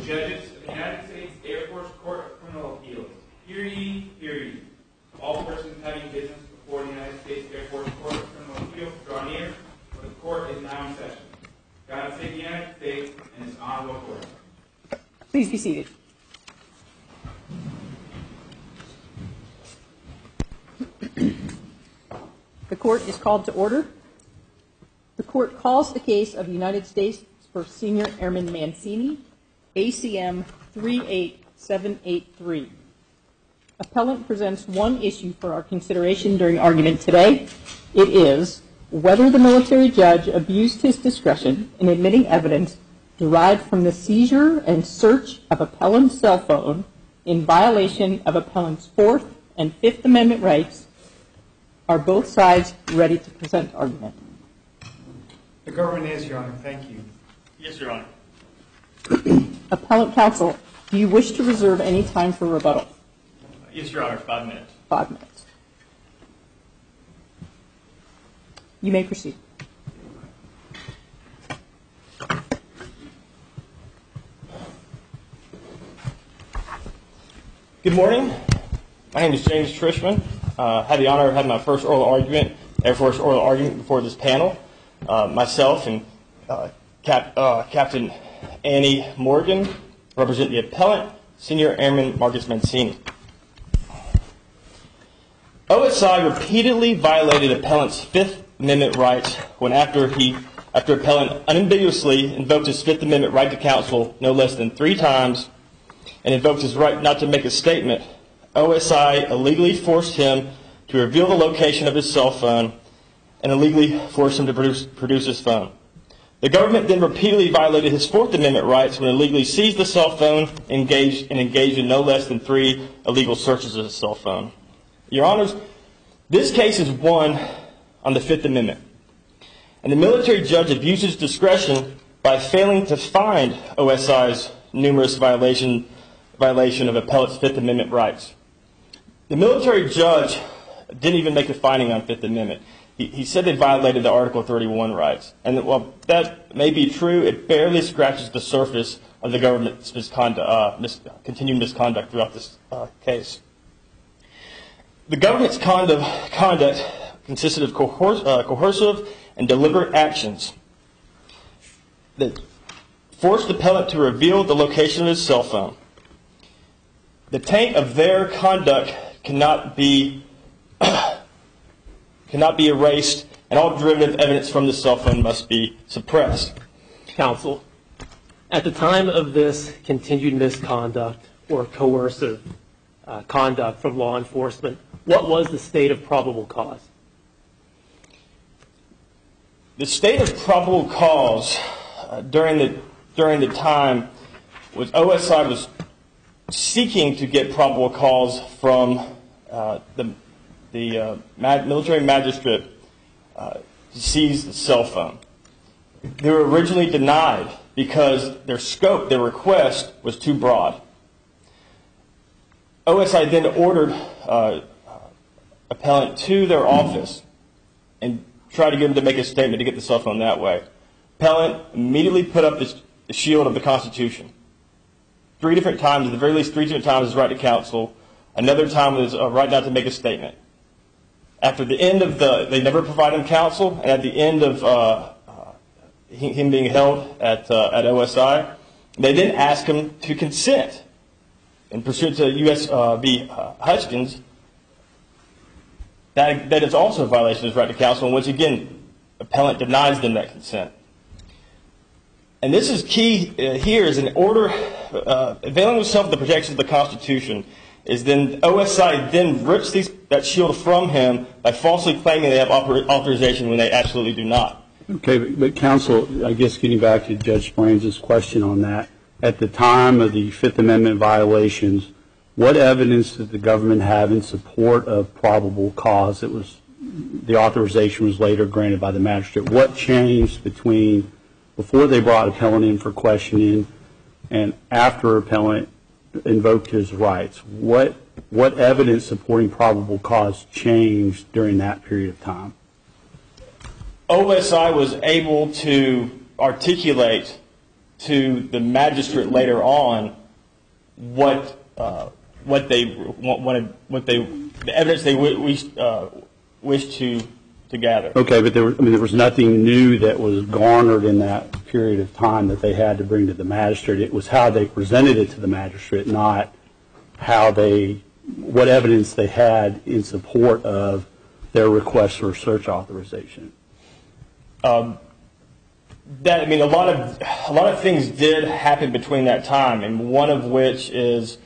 Judges of the United States Air Force Court of Criminal Appeals. Hear ye, hear ye. All persons having business before the United States Air Force Court of Criminal Appeals draw near, for the court is now in session. God save the United States and His honorable court. Please be seated. The court is called to order. The court calls the case of the United States v. Senior Airman Mancini, ACM 38783. Appellant presents one issue for our consideration during argument today. It is whether the military judge abused his discretion in admitting evidence derived from the seizure and search of appellant's cell phone in violation of appellant's Fourth and Fifth Amendment rights. Are both sides ready to present argument? The government is, Your Honor. Thank you. Yes, Your Honor. Appellant counsel, do you wish to reserve any time for rebuttal? Yes, Your Honor. 5 minutes. 5 minutes. You may proceed. Good morning. My name is James Trishman. I had the honor of having my first oral argument, Air Force oral argument before this panel. Myself and Captain Annie Morgan represent the appellant, Senior Airman Marcus Mancini. OSI repeatedly violated appellant's Fifth Amendment rights when after appellant unambiguously invoked his Fifth Amendment right to counsel no less than 3 times and invoked his right not to make a statement, OSI illegally forced him to reveal the location of his cell phone and illegally forced him to produce his phone. The government then repeatedly violated his Fourth Amendment rights when illegally seized the cell phone and engaged in no less than 3 illegal searches of his cell phone. Your Honors, this case is won on the Fifth Amendment, and the military judge abused his discretion by failing to find OSI's numerous violation of appellant's Fifth Amendment rights. The military judge didn't even make a finding on Fifth Amendment. He said they violated the Article 31 rights. And while that may be true, it barely scratches the surface of the government's continued misconduct throughout this case. The government's conduct consisted of coercive and deliberate actions that forced the appellant to reveal the location of his cell phone. The taint of their conduct cannot be erased, and all derivative evidence from the cell phone must be suppressed. Counsel, at the time of this continued misconduct or coercive conduct from law enforcement, what was the state of probable cause? The state of probable cause during the time was OSI was seeking to get probable cause from the military magistrate to seize the cell phone. They were originally denied because their request was too broad. OSI then ordered appellant to their office and tried to get him to make a statement to get the cell phone that way. Appellant immediately put up the shield of the Constitution. 3 different times, at the very least 3 different times, his right to counsel. Another time was a right not to make a statement. After the end of they never provided him counsel, and at the end of him being held at OSI, they then asked him to consent. In pursuant to U.S. v. Hutchins, that is also a violation of his right to counsel, and once again, appellant denies them that consent. And this is key here, is in order, availing himself of the protections of the Constitution, is then OSI then rips that shield from him by falsely claiming they have authorization when they absolutely do not. Okay, but counsel, I guess getting back to Judge Sprains' question on that, at the time of the Fifth Amendment violations, what evidence did the government have in support of probable cause? The authorization was later granted by the magistrate. What changed between before they brought appellant in for questioning and after appellant invoked his rights? What evidence supporting probable cause changed during that period of time? OSI was able to articulate to the magistrate later on what they wanted, the evidence they wished to gather. Okay, but there was nothing new that was garnered in that period of time that they had to bring to the magistrate. It was how they presented it to the magistrate, not what evidence they had in support of their request for search authorization. A lot of things did happen between that time, and one of which is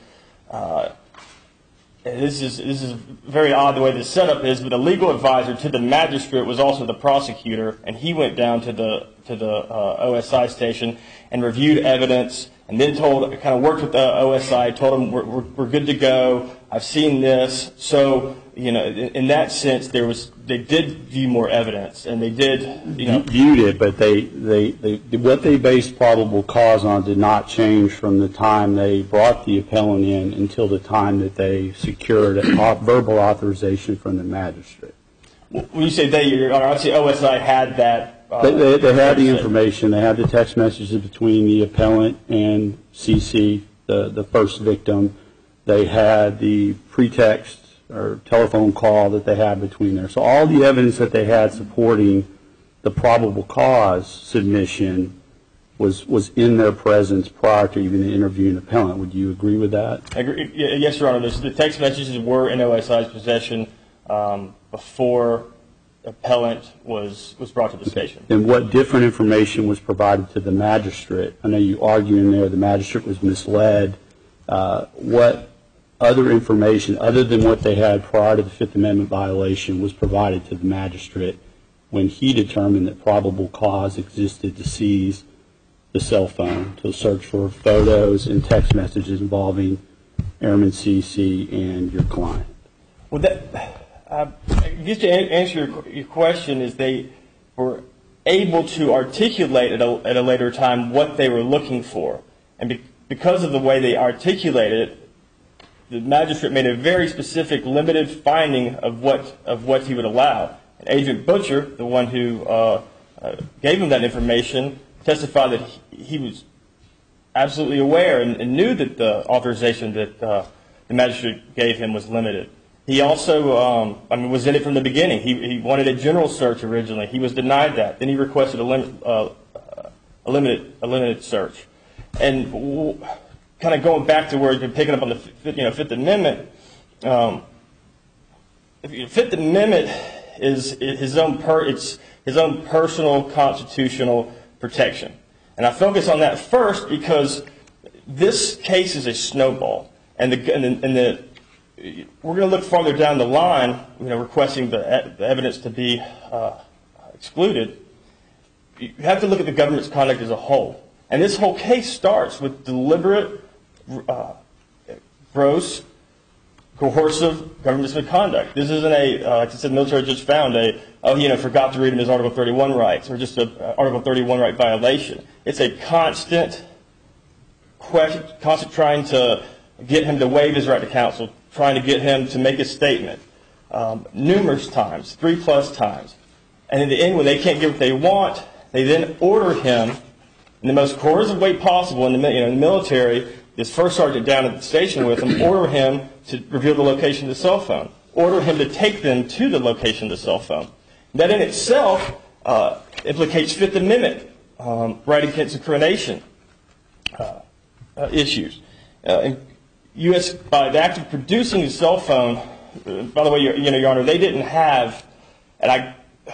this is very odd the way the setup is, but the legal advisor to the magistrate was also the prosecutor, and he went down to the OSI station and reviewed evidence, and then kind of worked with the OSI, told them we're good to go. I've seen this, so in that sense they did view more evidence, and they did viewed it, but what they based probable cause on did not change from the time they brought the appellant in until the time that they secured a verbal authorization from the magistrate. When you say they, Your Honor, I'd say OSI had that. They had the information. They had the text messages between the appellant and CC, the first victim. They had the pretext or telephone call that they had between there. So all the evidence that they had supporting the probable cause submission was in their presence prior to even interviewing the appellant. Would you agree with that? I agree. Yes, Your Honor. The text messages were in OSI's possession before the appellant was brought to the station. And what different information was provided to the magistrate? I know you argue in there the magistrate was misled. What other information, other than what they had prior to the Fifth Amendment violation, was provided to the magistrate when he determined that probable cause existed to seize the cell phone, to search for photos and text messages involving Airman CC and your client? Well, just to answer your question, is they were able to articulate at a later time what they were looking for. And because of the way they articulated it, the magistrate made a very specific, limited finding of what he would allow. And Agent Butcher, the one who gave him that information, testified that he was absolutely aware and knew that the authorization that the magistrate gave him was limited. He also was in it from the beginning. He wanted a general search originally. He was denied that. Then he requested a limited search. And kind of going back to where you're picking up on the Fifth Amendment, Fifth Amendment is his own personal constitutional protection. And I focus on that first because this case is a snowball, and we're going to look farther down the line, requesting the evidence to be excluded. You have to look at the government's conduct as a whole. And this whole case starts with deliberate, gross, coercive government misconduct. This isn't like I said, the military just found forgot to read him his Article 31 rights, or just an Article 31 right violation. It's a constant trying to get him to waive his right to counsel, trying to get him to make a statement numerous times, 3+ times. And in the end, when they can't get what they want, they then order him in the most coercive way possible in the military. This first sergeant down at the station with him, order him to reveal the location of the cell phone, order him to take them to the location of the cell phone. That in itself implicates Fifth Amendment right against incrimination issues. U.S. by the act of producing the cell phone, by the way, Your Honor, they didn't have, and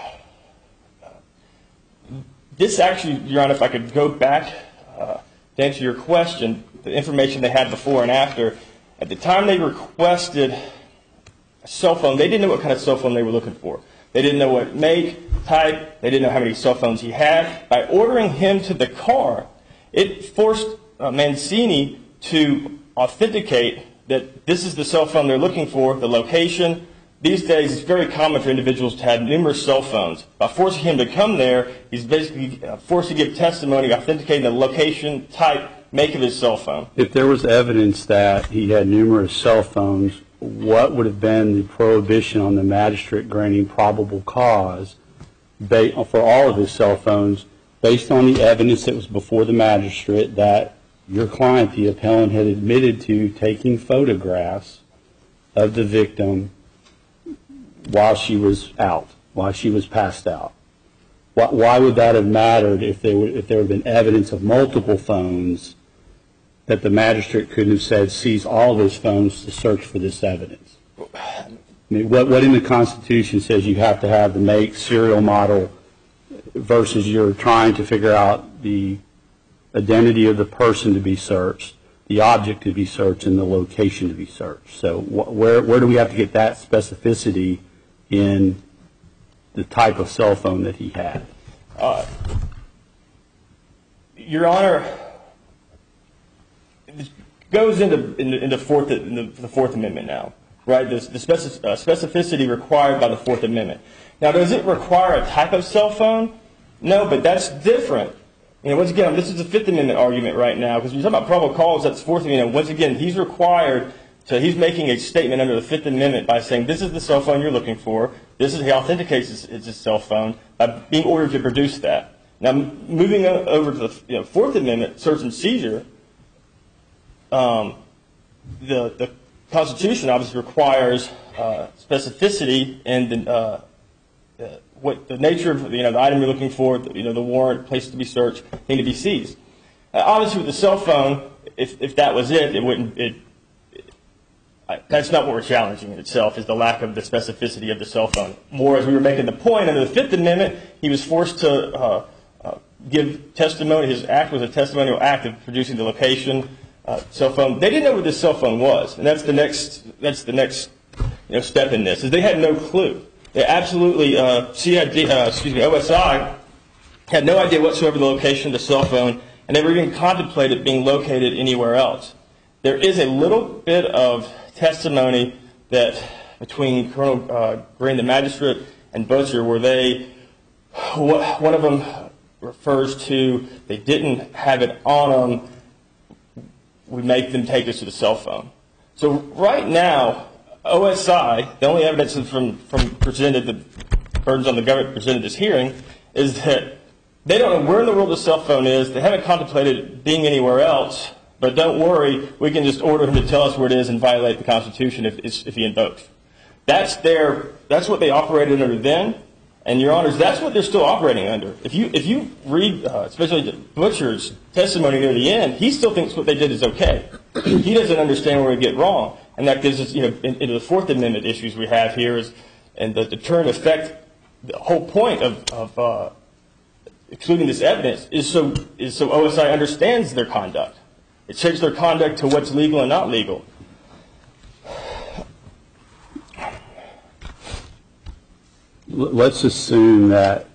this actually, Your Honor, if I could go back to answer your question, the information they had before and after, at the time they requested a cell phone, they didn't know what kind of cell phone they were looking for. They didn't know what make, type, they didn't know how many cell phones he had. By ordering him to the car, it forced Mancini to authenticate that this is the cell phone they're looking for, the location. These days, it's very common for individuals to have numerous cell phones. By forcing him to come there, he's basically forced to give testimony authenticating the location, type, make of his cell phone. If there was evidence that he had numerous cell phones, what would have been the prohibition on the magistrate granting probable cause for all of his cell phones based on the evidence that was before the magistrate, that your client, the appellant, had admitted to taking photographs of the victim while she was out, while she was passed out. Why would that have mattered if there had been evidence of multiple phones that the magistrate couldn't have said, seize all those phones to search for this evidence? I mean, what in the Constitution says you have to have the make, serial model, versus you're trying to figure out the identity of the person to be searched, the object to be searched, and the location to be searched? So where do we have to get that specificity in the type of cell phone that he had? Your Honor, it goes into the Fourth Amendment now, right? The specificity required by the Fourth Amendment. Now, does it require a type of cell phone? No, but that's different. You know, once again, this is a Fifth Amendment argument right now, because when you're talking about probable cause, that's Fourth Amendment. Once again, he's required to, he's making a statement under the Fifth Amendment by saying, this is the cell phone you're looking for. This is, he authenticates it's his cell phone by being ordered to produce that. Now, moving over to the Fourth Amendment, search and seizure, the Constitution obviously requires specificity and what the nature of the item you're looking for, the warrant, place to be searched, thing to be seized. Obviously, with the cell phone, if that was it, that's not what we're challenging in itself, is the lack of the specificity of the cell phone. More, as we were making the point, under the Fifth Amendment, he was forced to give testimony. His act was a testimonial act of producing the location, cell phone. They didn't know what this cell phone was, and that's the next step in this, is they had no clue. They absolutely, OSI had no idea whatsoever the location of the cell phone, and never even contemplated being located anywhere else. There is a little bit of testimony that between Colonel Green, the magistrate, and Butcher, where one of them refers to, they didn't have it on them, we make them take us to the cell phone. So right now, OSI, the only evidence from presented, the burdens on the government presented this hearing, is that they don't know where in the world the cell phone is. They haven't contemplated being anywhere else. But don't worry, we can just order him to tell us where it is and violate the Constitution if he invokes. That's what they operated under then. And, Your Honors, that's what they're still operating under. If you read, especially Butcher's testimony near the end, he still thinks what they did is okay. He doesn't understand where we get wrong. And that gives us, into the Fourth Amendment issues we have here, and the deterrent effect. The whole point of excluding this evidence is so OSI understands their conduct. It shapes their conduct to what's legal and not legal. Let's assume that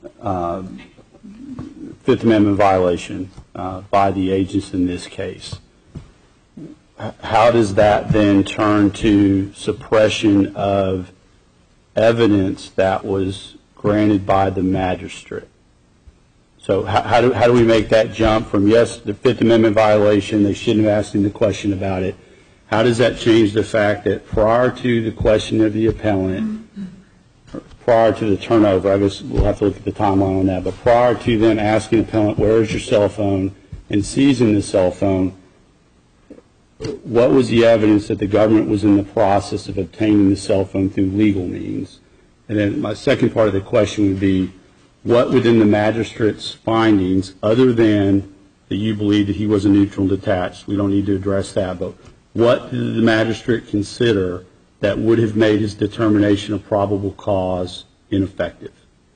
Fifth Amendment violation by the agents in this case. How does that then turn to suppression of evidence that was granted by the magistrate? So how do we make that jump from, yes, the Fifth Amendment violation, they shouldn't have asked him the question about it. How does that change the fact that prior to the question of the appellant, prior to the turnover, I guess we'll have to look at the timeline on that, but prior to them asking the appellant, where is your cell phone, and seizing the cell phone, what was the evidence that the government was in the process of obtaining the cell phone through legal means? And then my second part of the question would be, what within the magistrate's findings, other than that you believe that he was a neutral and detached, we don't need to address that, but what did the magistrate consider that would have made his determination of probable cause ineffective?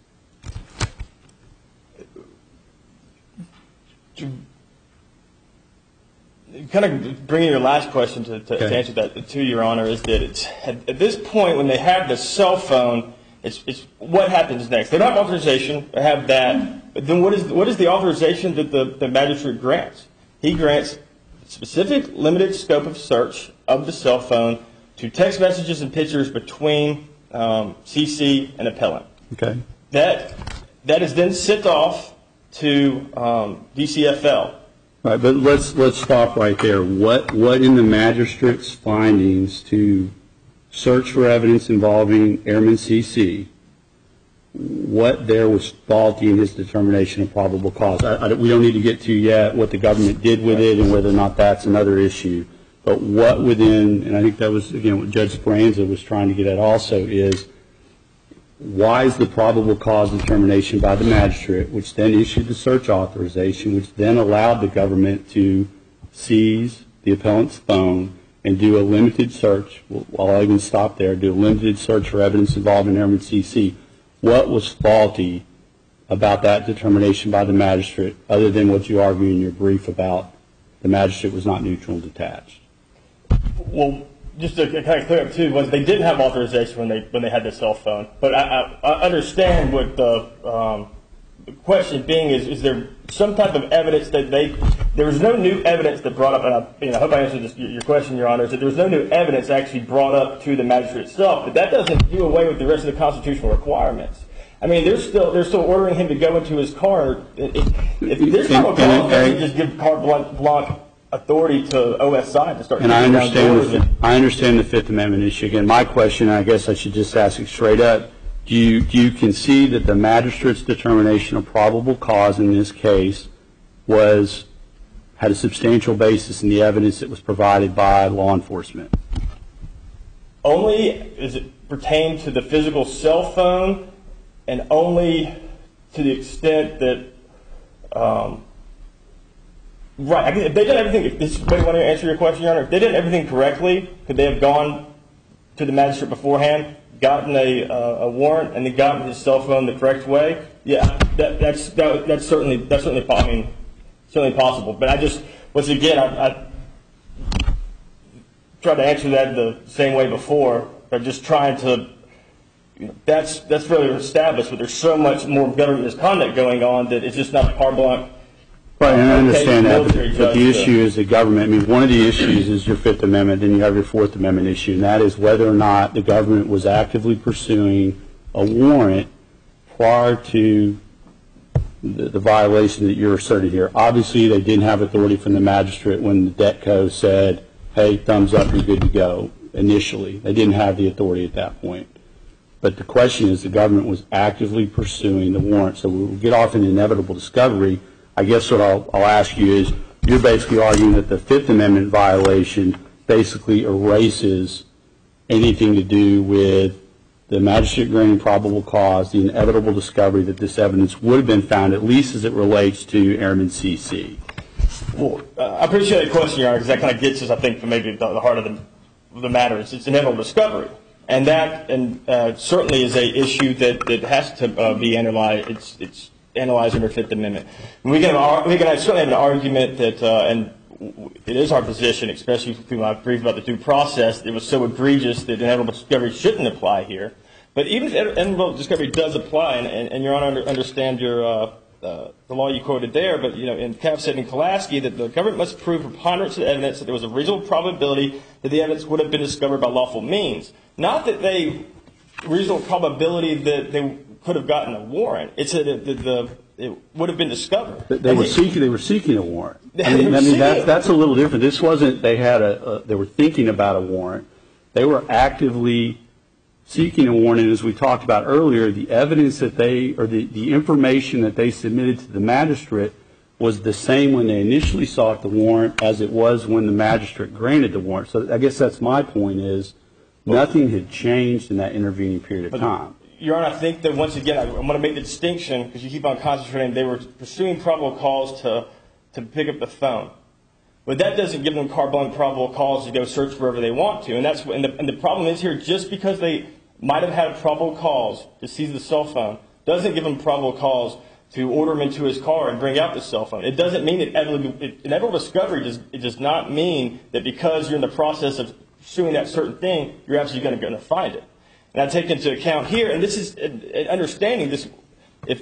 Kind of bringing your last question to answer that, to Your Honor, is that at this point when they have the cell phone, it's what happens next. They don't have authorization, they have that, but then what is the authorization that the magistrate grants? He grants specific limited scope of search of the cell phone to text messages and pictures between CC and appellant. Okay. That is then sent off to DCFL. Right, but let's stop right there. What in the magistrate's findings to search for evidence involving Airman CC, what there was faulty in his determination of probable cause. We don't need to get to yet what the government did with it and whether or not that's another issue. But what within, and I think that was, again, what Judge Speranza was trying to get at also is, why is the probable cause determination by the magistrate, which then issued the search authorization, which then allowed the government to seize the appellant's phone and do a limited search, I'll even stop there, do a limited search for evidence involving Airman CC. What was faulty about that determination by the magistrate, other than what you argue in your brief about the magistrate was not neutral and detached? Well, just to kind of clear up too, was they didn't have authorization when they had their cell phone. But I understand what the question being is there some type of evidence that there was no new evidence that brought up, and I hope I answered your question, Your Honor, is that there was no new evidence actually brought up to the magistrate itself, but that doesn't do away with the rest of the constitutional requirements. I mean, they're still ordering him to go into his car. If there's no cause, they just give carte blanche authority to OSI to start. And I understand the Fifth Amendment issue. Again, my question, I guess I should just ask it straight up. Do you concede that the magistrate's determination of probable cause in this case had a substantial basis in the evidence that was provided by law enforcement? Only as it pertained to the physical cell phone, and only to the extent that, right, if they did everything, if this way you want to answer your question, Your Honor, if they did everything correctly, could they have gone to the magistrate beforehand, gotten a warrant, and then gotten his cell phone the correct way? Yeah, that's certainly possible. But I just, once again, I tried to answer that the same way before, but just trying to, that's really established, but there's so much more government misconduct going on that it's just not a carte blanche. Right, and I understand that, but the issue is the government. I mean, one of the issues is your Fifth Amendment, then you have your Fourth Amendment issue, and that is whether or not the government was actively pursuing a warrant prior to the violation that you're asserting here. Obviously, they didn't have authority from the magistrate when the DETCO said, hey, thumbs up, you're good to go, initially. They didn't have the authority at that point. But the question is the government was actively pursuing the warrant. So we'll get off in inevitable discovery. I guess what I'll ask you is, you're basically arguing that the Fifth Amendment violation basically erases anything to do with the magistrate granting probable cause, the inevitable discovery that this evidence would have been found, at least as it relates to Airman CC. Well, I appreciate the question, Your Honor, because that kind of gets us, I think, to maybe the heart of the matter. It's inevitable discovery. And that certainly is an issue that has to be analyzed. It's analyzed under Fifth Amendment. And we can certainly have an argument that, and it is our position, especially through my brief about the due process, it was so egregious that inevitable discovery shouldn't apply here. But even if inevitable discovery does apply, and Your Honor, understand your the law you quoted there, but in Kavset and Kolaski, that the government must prove preponderance of evidence that there was a reasonable probability that the evidence would have been discovered by lawful means. Not that reasonable probability that they could have gotten a warrant. It's that it would have been discovered. They were seeking a warrant. I mean that's a little different. This wasn't they were thinking about a warrant. They were actively seeking a warrant, and as we talked about earlier, the evidence that the information that they submitted to the magistrate was the same when they initially sought the warrant as it was when the magistrate granted the warrant. So I guess that's my point is nothing had changed in that intervening period of time. Your Honor, I think that once again, I want to make the distinction, because you keep on concentrating, they were pursuing probable cause to pick up the phone. But that doesn't give them carte blanche probable cause to go search wherever they want to. And the problem is here, just because they might have had a probable cause to seize the cell phone doesn't give them probable cause to order him into his car and bring out the cell phone. It doesn't mean that inevitable discovery does not mean that because you're in the process of pursuing that certain thing, you're actually going to find it. And I take into account here, and this is understanding this, if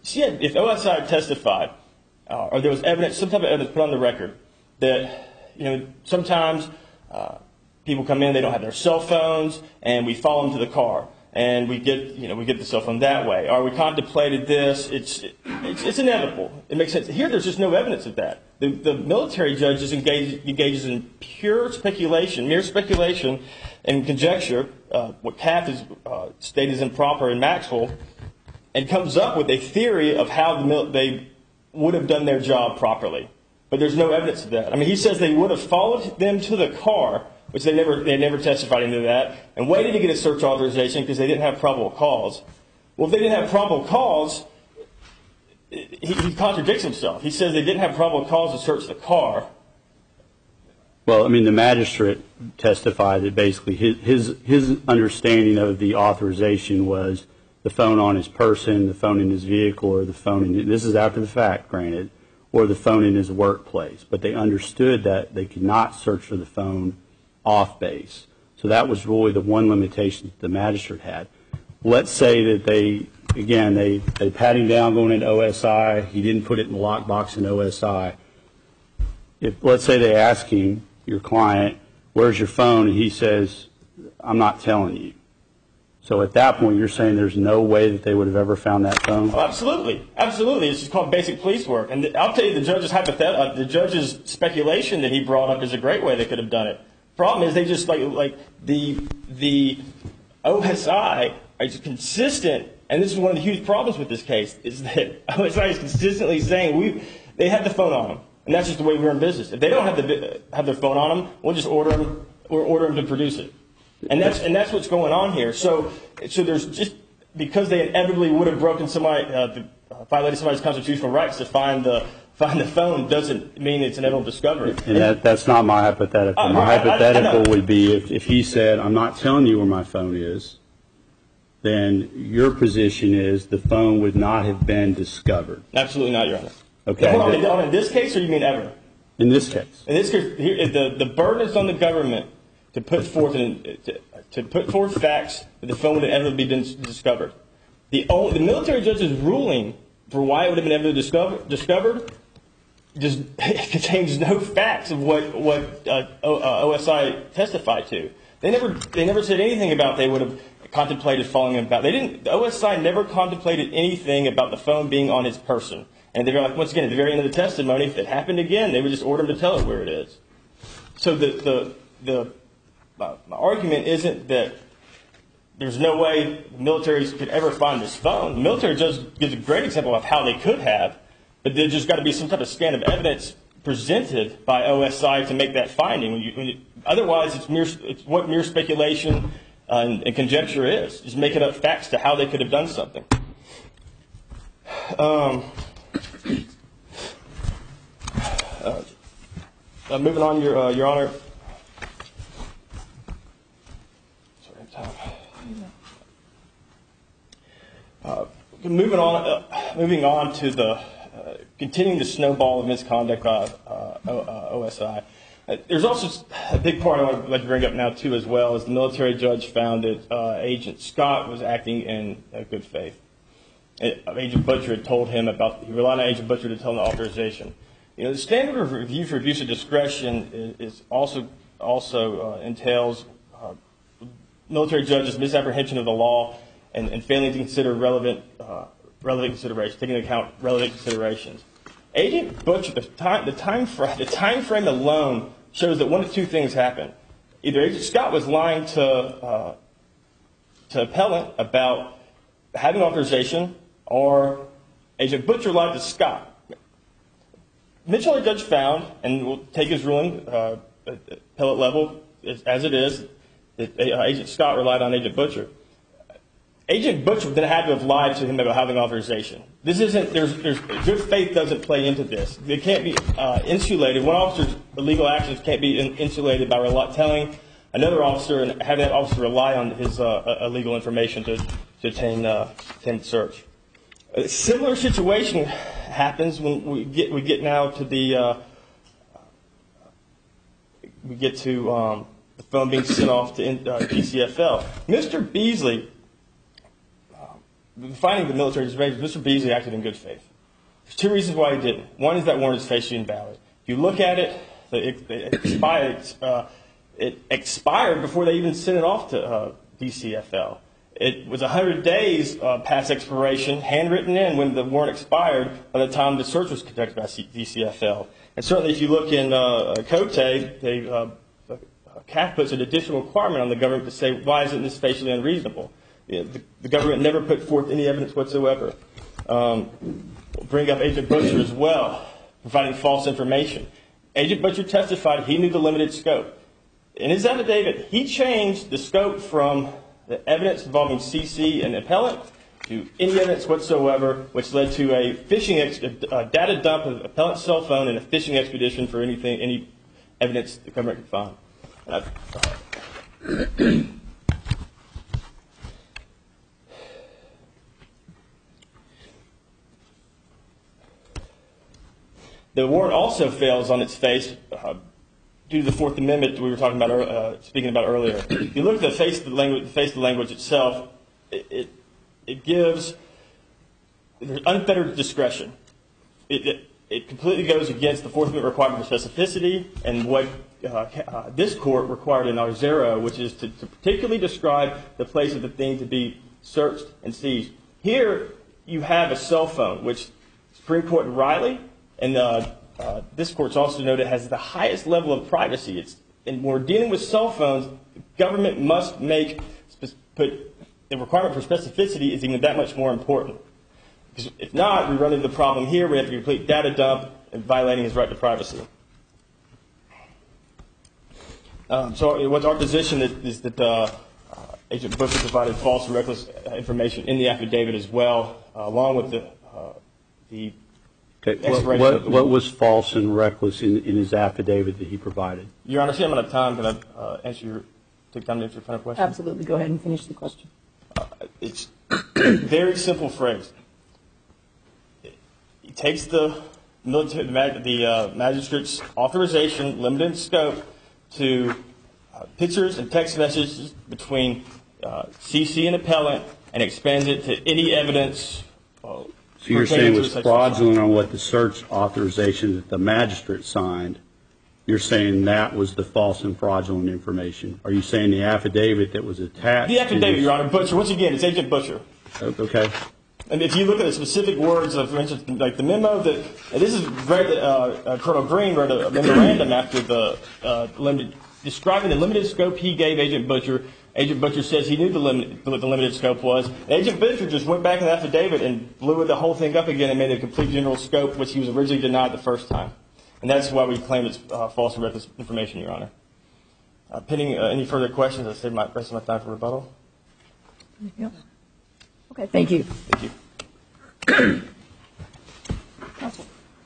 OSI testified, or there was evidence, some type of evidence put on the record, that sometimes people come in, they don't have their cell phones, and we follow them to the car, and we get the cell phone that way. Or we contemplated this. It's inevitable. It makes sense. Here, there's just no evidence of that. The military judge engages in pure speculation, mere speculation, and conjecture. What CAF has stated is improper in Maxwell. and comes up with a theory of how they would have done their job properly. But there's no evidence of that. I mean, he says they would have followed them to the car, which they never testified into that, and waited to get a search authorization because they didn't have probable cause. Well, if they didn't have probable cause, he contradicts himself. He says they didn't have probable cause to search the car. Well, I mean, the magistrate testified that basically his understanding of the authorization was the phone on his person, the phone in his vehicle, or the phone in, this is after the fact, granted, or the phone in his workplace. But they understood that they could not search for the phone off base. So that was really the one limitation that the magistrate had. Let's say that they pat him down going into OSI. He didn't put it in the lockbox in OSI. Let's say they ask him, your client, where's your phone? And he says, I'm not telling you. So at that point, you're saying there's no way that they would have ever found that phone? Oh, absolutely. Absolutely. It's just called basic police work. And I'll tell you, the judge's speculation that he brought up is a great way they could have done it. Problem is, they just like the OSI is consistent, and this is one of the huge problems with this case, is that OSI is consistently saying they have the phone on them, and that's just the way we're in business. If they don't have their phone on them, we'll just order them to produce it, and that's what's going on here. So there's just, because they inevitably would have broken violated somebody's constitutional rights to find the phone doesn't mean it's inevitable discovery. And that's not my hypothetical. My hypothetical would be if he said, I'm not telling you where my phone is, then your position is the phone would not have been discovered. Absolutely not, Your Honor. Okay. In this case, or you mean ever? In this case. In this case, the burden is on the government to put forth facts that the phone would have ever been discovered. The military judge's ruling for why it would have been ever discovered just contains no facts of what OSI testified to. They never said anything about they would have contemplated following him about. The OSI never contemplated anything about the phone being on his person. And they're like, once again, at the very end of the testimony, if it happened again, they would just order him to tell it where it is. So my argument isn't that there's no way militaries could ever find this phone. The military judge gives a great example of how they could have, but there's just got to be some type of scan of evidence presented by OSI to make that finding. Otherwise, it's what mere speculation and conjecture is. Just making up facts to how they could have done something. Moving on, Your Honor. Moving on to the continuing the snowball of misconduct by OSI. There's also a big part I would like to bring up now too, as well, is the military judge found that Agent Scott was acting in good faith. Agent Butcher had told him he relied on Agent Butcher to tell him the authorization. The standard of review for abuse of discretion is also entails military judges' misapprehension of the law and failing to consider relevant considerations, taking into account relevant considerations. Agent Butcher, the time frame alone shows that one of two things happened. Either Agent Scott was lying to appellant about having authorization, or Agent Butcher lied to Scott. Mitchell judge found, and we'll take his ruling at appellate level as it is, that Agent Scott relied on Agent Butcher. Agent Butcher then had to have lied to him about having authorization. This isn't. There's good faith doesn't play into this. They can't be insulated. One officer's illegal actions can't be insulated by telling another officer and having that officer rely on his illegal information to obtain search. A similar situation happens when we get now to the phone being sent off to DCFL. Mr. Beasley. The finding of the military is raised, Mr. Beasley acted in good faith. There's two reasons why he didn't. One is that warrant is facially invalid. If you look at it, it expired before they even sent it off to DCFL. It was 100 days past expiration, handwritten in when the warrant expired by the time the search was conducted by DCFL. And certainly if you look in Cote, CAF puts an additional requirement on the government to say, why isn't this facially unreasonable? The government never put forth any evidence whatsoever. Bring up Agent Butcher as well, providing false information. Agent Butcher testified he knew the limited scope. In his affidavit, he changed the scope from the evidence involving CC and appellant to any evidence whatsoever, which led to a data dump of appellant's cell phone and a fishing expedition for any evidence the government could find. The warrant also fails on its face due to the Fourth Amendment we were talking about, speaking about earlier. If you look at the face of the language itself, it gives unfettered discretion. It completely goes against the Fourth Amendment requirement for specificity and what this court required in Arzero, which is to particularly describe the place of the thing to be searched and seized. Here, you have a cell phone, which Supreme Court in Riley and this court's also noted has the highest level of privacy. And when we're dealing with cell phones, the government must put the requirement for specificity is even that much more important. Because if not, we run into the problem here. We have to complete data dump and violating his right to privacy. So what's our position is that Agent Butcher provided false and reckless information in the affidavit as well, along with the expiration of the What was false and reckless in his affidavit that he provided? Your Honor, see I'm out of time. Can I take time to answer your final question? Absolutely. Go ahead and finish the question. It's a very simple phrase. He takes the magistrate's authorization, limited in scope, to pictures and text messages between CC and appellant and expands it to any evidence. So you're saying it was fraudulent on what the search authorization that the magistrate signed. You're saying that was the false and fraudulent information. Are you saying the affidavit that was attached? The affidavit, Your Honor. Butcher, once again, it's Agent Butcher. Okay. And if you look at the specific words of, for instance, like the memo that, and this is Colonel Green wrote a memorandum after the describing the limited scope he gave Agent Butcher. Agent Butcher says he knew what the limited scope was. Agent Butcher just went back in the affidavit and blew the whole thing up again and made a complete general scope, which he was originally denied the first time. And that's why we claim it's false and reckless information, Your Honor. Pending any further questions, I'll save the rest of my time for rebuttal. Yeah. Okay, thank you. Thank you. Counsel.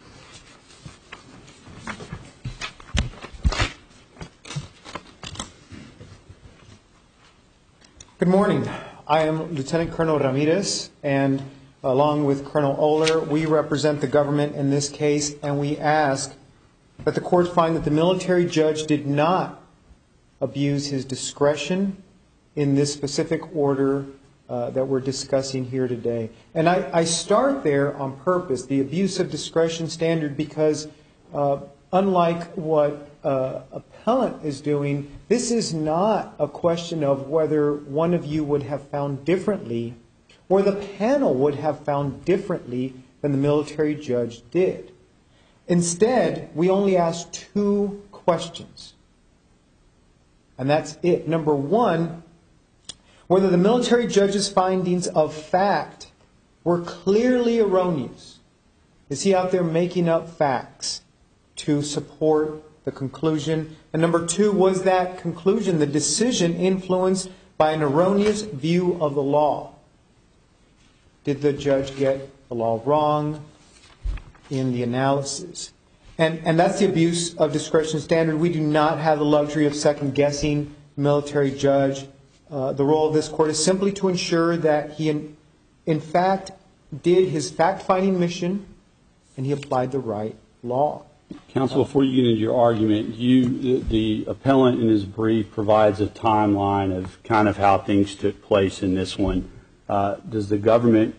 Good morning. I am Lieutenant Colonel Ramirez, and along with Colonel Oler, we represent the government in this case, and we ask that the court find that the military judge did not abuse his discretion in this specific order that we're discussing here today. And I start there on purpose, the abuse of discretion standard, because unlike what appellant is doing, this is not a question of whether one of you would have found differently or the panel would have found differently than the military judge did. Instead, we only ask two questions. And that's it. Number one, whether the military judge's findings of fact were clearly erroneous. Is he out there making up facts to support the conclusion? And number two, was that conclusion, the decision, influenced by an erroneous view of the law? Did the judge get the law wrong in the analysis? And that's the abuse of discretion standard. We do not have the luxury of second-guessing the military judge. The role of this court is simply to ensure that he, in fact, did his fact-finding mission and he applied the right law. Counsel, before you get into your argument, the appellant in his brief provides a timeline of kind of how things took place in this one. Does the government,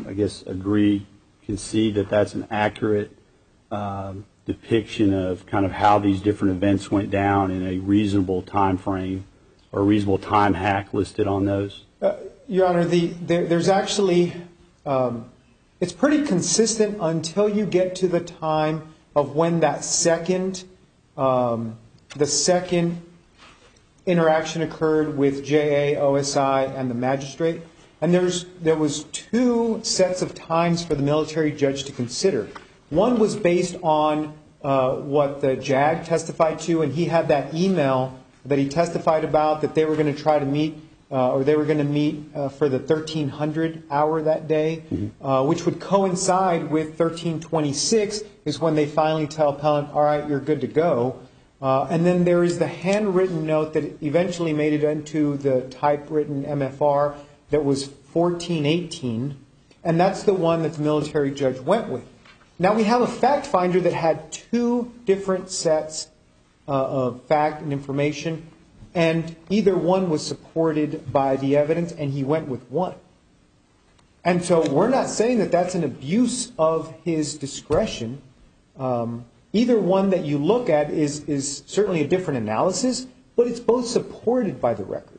concede that that's an accurate depiction of kind of how these different events went down in a reasonable time frame or a reasonable time hack listed on those? Your Honor, there's actually, it's pretty consistent until you get to the time of when that second, the second interaction occurred with JA, OSI, and the magistrate. And there was two sets of times for the military judge to consider. One was based on what the JAG testified to, and he had that email that he testified about that they were going to try to meet, or they were going to meet for the 1300 hour that day, which would coincide with 1326 is when they finally tell appellant, all right, you're good to go. And then there is the handwritten note that eventually made it into the typewritten MFR that was 1418, and that's the one that the military judge went with. Now we have a fact finder that had two different sets of fact and information, and either one was supported by the evidence, and he went with one. And so we're not saying that that's an abuse of his discretion. Either one that you look at is certainly a different analysis, but it's both supported by the record.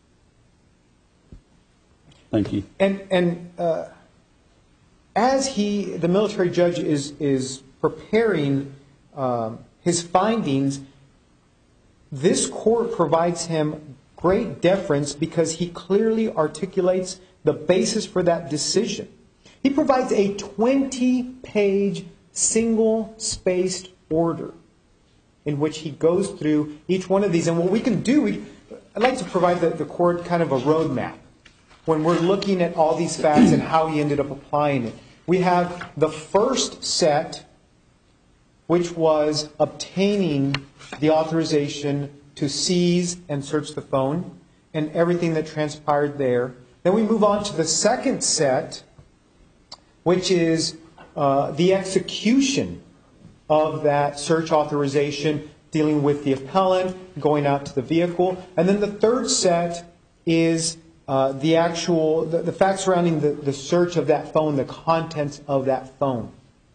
Thank you. And as the military judge is preparing his findings, this court provides him great deference because he clearly articulates the basis for that decision. He provides a 20-page single-spaced order in which he goes through each one of these. And what we can do, I'd like to provide the court kind of a roadmap when we're looking at all these facts and how he ended up applying it. We have the first set, which was obtaining the authorization to seize and search the phone and everything that transpired there. Then we move on to the second set, which is the execution of that search authorization, dealing with the appellant, going out to the vehicle. And then the third set is the facts surrounding the search of that phone, the contents of that phone.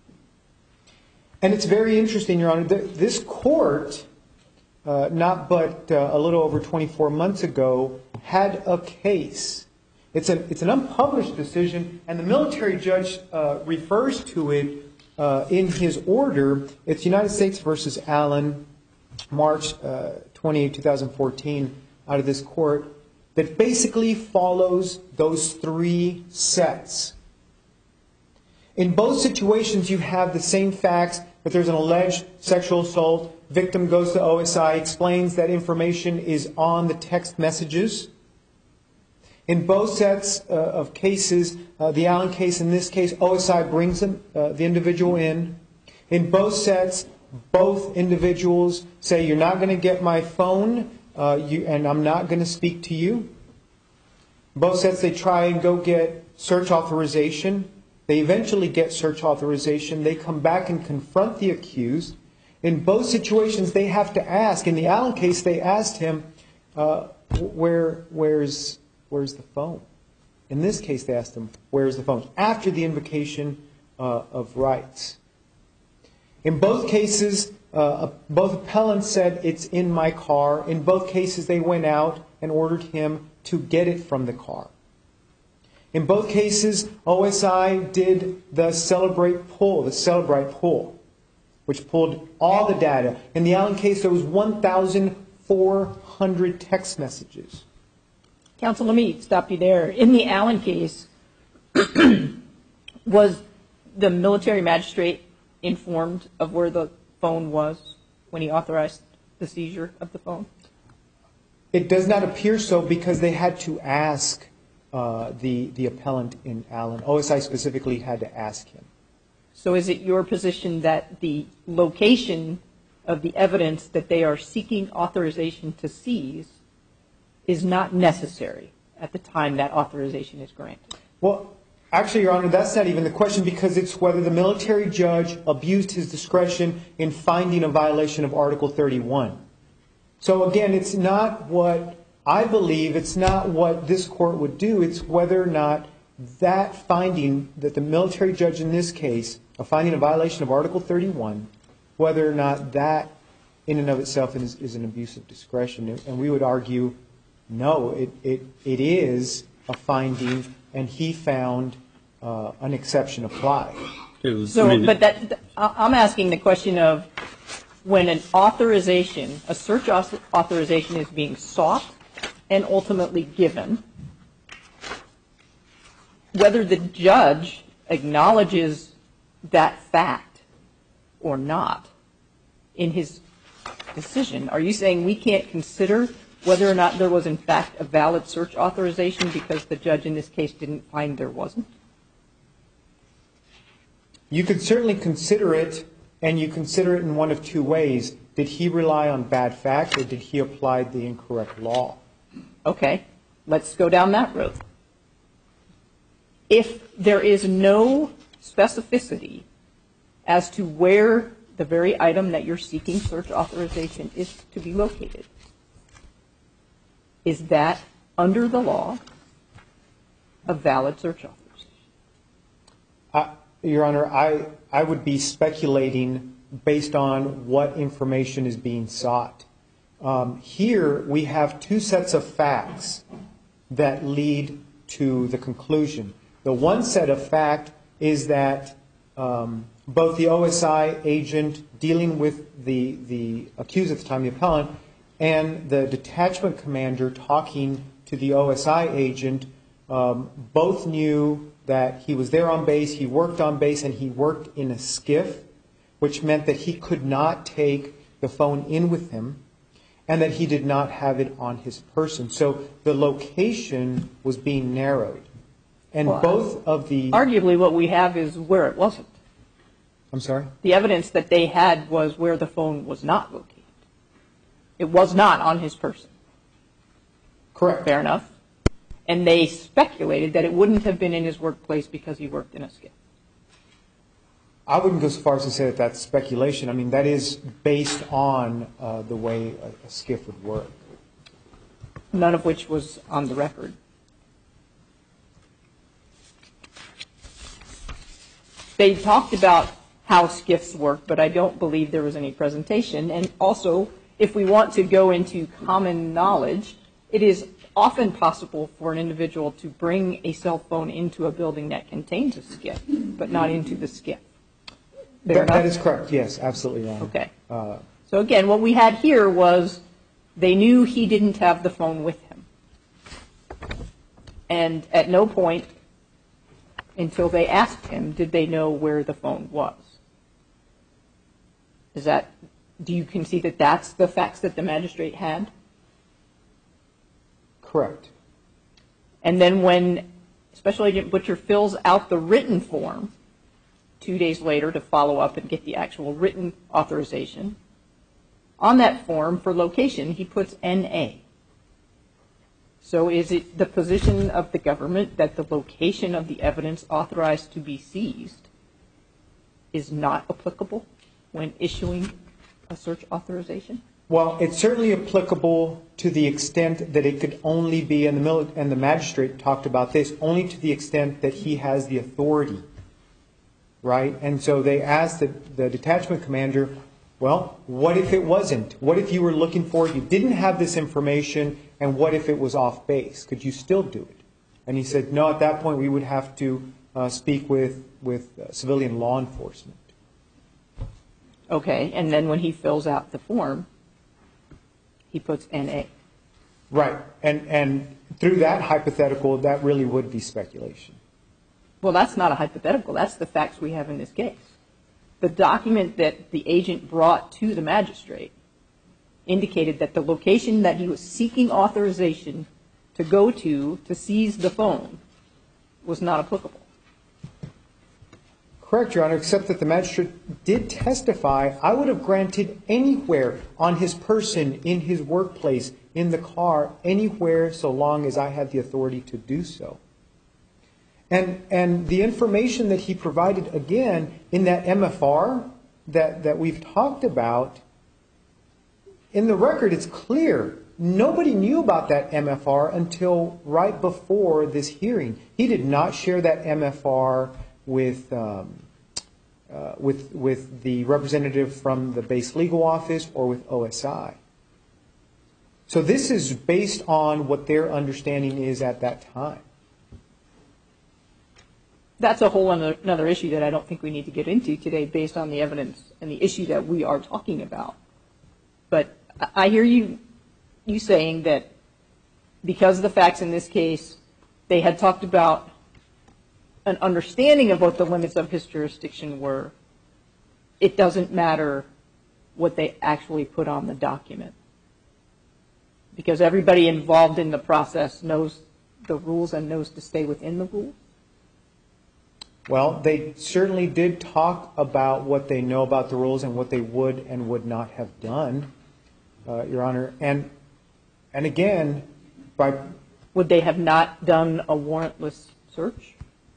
And it's very interesting, Your Honor, this court, not but a little over 24 months ago, had a case. It's an unpublished decision, and the military judge refers to it in his order. It's United States versus Allen, March 28, 2014, out of this court, that basically follows those three sets. In both situations, you have the same facts, but there's an alleged sexual assault. Victim goes to OSI, explains that information is on the text messages. In both sets of cases, the Allen case, in this case, OSI brings the individual in. In both sets, both individuals say, you're not going to get my phone, and I'm not going to speak to you. Both sets, they try and go get search authorization. They eventually get search authorization. They come back and confront the accused. In both situations, they have to ask. In the Allen case, they asked him, where's the phone? In this case, they asked him, where's the phone? After the invocation of rights. In both cases, both appellants said, it's in my car. In both cases, they went out and ordered him to get it from the car. In both cases, OSI did the Celebrite pull, which pulled all the data. In the Allen case, there was 1,400 text messages. Counsel, let me stop you there. In the Allen case, was the military magistrate informed of where the phone was when he authorized the seizure of the phone? It does not appear so because they had to ask the appellant in Allen. OSI specifically had to ask him. So is it your position that the location of the evidence that they are seeking authorization to seize is not necessary at the time that authorization is granted? Well, actually, Your Honor, that's not even the question because it's whether the military judge abused his discretion in finding a violation of Article 31. So again, it's not what I believe, it's not what this court would do, it's whether or not that finding that the military judge in this case, a finding of violation of Article 31, whether or not that in and of itself is an abuse of discretion. And we would argue, no, it is a finding, and he found an exception applied. I'm asking the question of when an authorization, a search authorization is being sought and ultimately given, whether the judge acknowledges that fact or not in his decision, are you saying we can't consider whether or not there was in fact a valid search authorization because the judge in this case didn't find there wasn't? You could certainly consider it, and you consider it in one of two ways. Did he rely on bad facts, or did he apply the incorrect law? Okay, let's go down that road. If there is no specificity as to where the very item that you're seeking search authorization is to be located, is that, under the law, a valid search authorization? Your Honor, I would be speculating based on what information is being sought. Here we have two sets of facts that lead to the conclusion. The one set of fact is that both the OSI agent dealing with the accused at the time, the appellant, and the detachment commander talking to the OSI agent both knew that he was there on base, he worked on base, and he worked in a skiff, which meant that he could not take the phone in with him, and that he did not have it on his person. So the location was being narrowed. And both of the... Arguably what we have is where it wasn't. I'm sorry? The evidence that they had was where the phone was not located. It was not on his person. Correct. Fair enough. And they speculated that it wouldn't have been in his workplace because he worked in a skiff. I wouldn't go so far as to say that that's speculation. I mean, that is based on the way a skiff would work. None of which was on the record. They talked about how skiffs work, but I don't believe there was any presentation. And also, if we want to go into common knowledge, it is often possible for an individual to bring a cell phone into a building that contains a skiff, but not into the skiff. That is correct. Yes, absolutely wrong. Okay. So again, what we had here was they knew he didn't have the phone with him. And at no point until they asked him did they know where the phone was. Do you concede that that's the facts that the magistrate had? Correct. And then when Special Agent Butcher fills out the written form 2 days later to follow up and get the actual written authorization, on that form for location he puts NA. So is it the position of the government that the location of the evidence authorized to be seized is not applicable when issuing a search authorization? Well, it's certainly applicable to the extent that it could only be, and the magistrate talked about this, only to the extent that he has the authority, right? And so they asked the detachment commander, well, what if it wasn't? What if you were looking for it, you didn't have this information, and what if it was off base? Could you still do it? And he said, no, at that point we would have to speak with civilian law enforcement. Okay, and then when he fills out the form, he puts NA. Right, and through that hypothetical, that really would be speculation. Well, that's not a hypothetical. That's the facts we have in this case. The document that the agent brought to the magistrate indicated that the location that he was seeking authorization to go to seize the phone was not applicable. Correct, Your Honor, except that the magistrate did testify, I would have granted anywhere on his person, in his workplace, in the car, anywhere so long as I had the authority to do so. And the information that he provided, again, in that MFR that we've talked about, in the record it's clear. Nobody knew about that MFR until right before this hearing. He did not share that MFR with the representative from the base legal office or with OSI. So this is based on what their understanding is at that time. that's a whole another issue that I don't think we need to get into today based on the evidence and the issue that we are talking about. But I hear you saying that because of the facts in this case, they had talked about an understanding of what the limits of his jurisdiction were. It doesn't matter what they actually put on the document, because everybody involved in the process knows the rules and knows to stay within the rules. Well, they certainly did talk about what they know about the rules and what they would and would not have done, Your Honor. And again, would they have not done a warrantless search?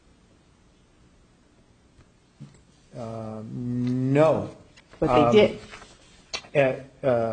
No. But they did.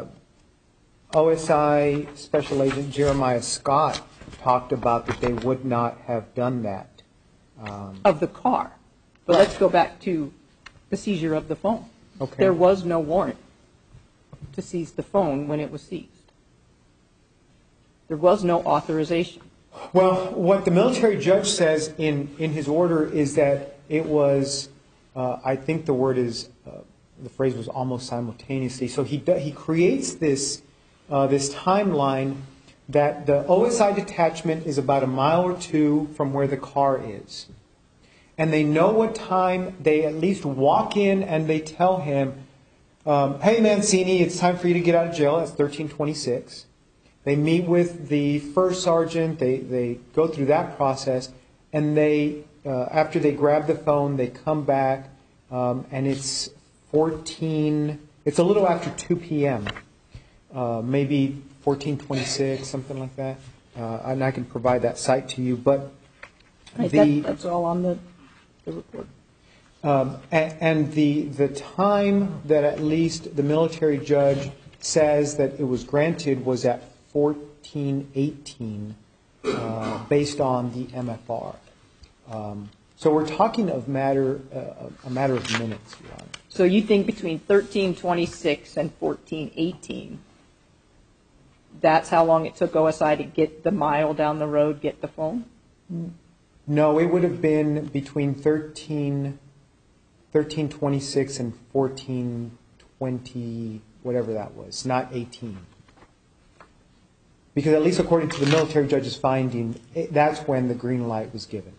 OSI Special Agent Jeremiah Scott talked about that they would not have done that. Of the car. But let's go back to the seizure of the phone. Okay. There was no warrant to seize the phone when it was seized. There was no authorization. Well, what the military judge says in his order is that it was, I think the word is, the phrase was almost simultaneously. So he creates this timeline that the OSI detachment is about a mile or two from where the car is. And they know what time they at least walk in and they tell him, hey, Mancini, it's time for you to get out of jail. That's 1326. They meet with the first sergeant. They go through that process. And they, after they grab the phone, they come back. And it's it's a little after 2 p.m. Maybe 1426, something like that. And I can provide that site to you. But that's all on the report. And the time that at least the military judge says that it was granted was at 1418, based on the MFR. So we're talking of a matter of minutes, Your Honor. So you think between 1326 and 1418, that's how long it took OSI to get the mile down the road, get the phone? No, it would have been between 1326 and 1420, whatever that was, not 18. Because at least according to the military judge's finding, that's when the green light was given.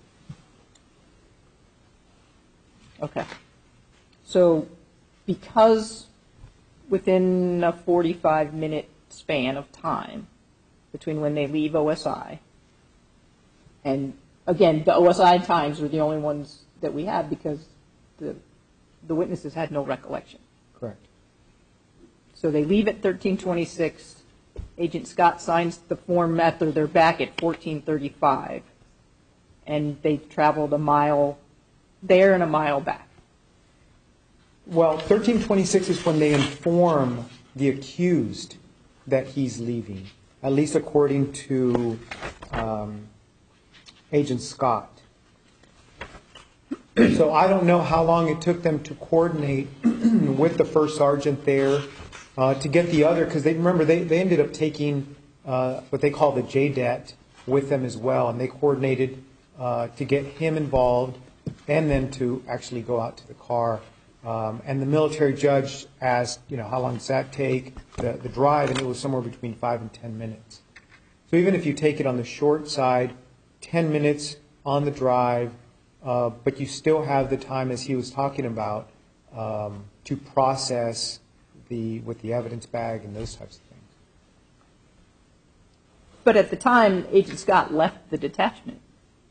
Okay. So because within a 45-minute span of time between when they leave OSI, and again, the OSI times were the only ones that we have because the witnesses had no recollection. Correct. So they leave at 1326. Agent Scott signs the form after they're back at 1435, and they traveled a mile there and a mile back. Well, 1326 is when they inform the accused that he's leaving, at least according to Agent Scott. So I don't know how long it took them to coordinate with the first sergeant there to get the other, because they ended up taking what they call the JDET with them as well, and they coordinated to get him involved and then to actually go out to the car. And the military judge asked, how long does that take, the drive, and it was somewhere between 5 and 10 minutes. So even if you take it on the short side, 10 minutes on the drive, but you still have the time, as he was talking about, to process with the evidence bag and those types of things. But at the time Agent Scott left the detachment,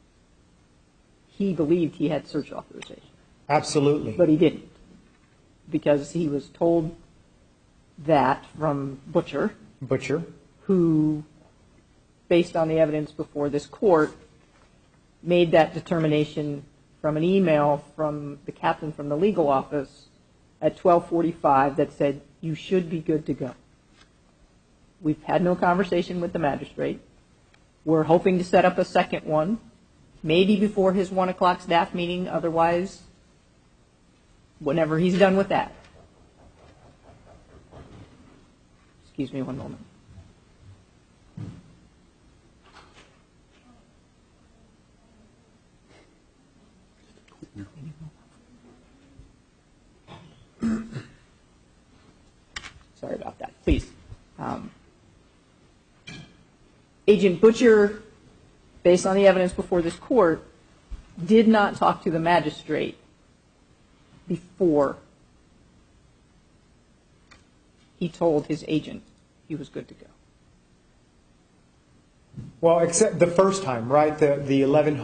he believed he had search authorization. Absolutely. But he didn't, because he was told that from Butcher, who, based on the evidence before this court, made that determination from an email from the captain from the legal office at 12:45 that said, you should be good to go. We've had no conversation with the magistrate. We're hoping to set up a second one, maybe before his 1 o'clock staff meeting, otherwise whenever he's done with that. Excuse me one moment. Agent Butcher, based on the evidence before this court, did not talk to the magistrate before he told his agent he was good to go. Well, except the first time, right? The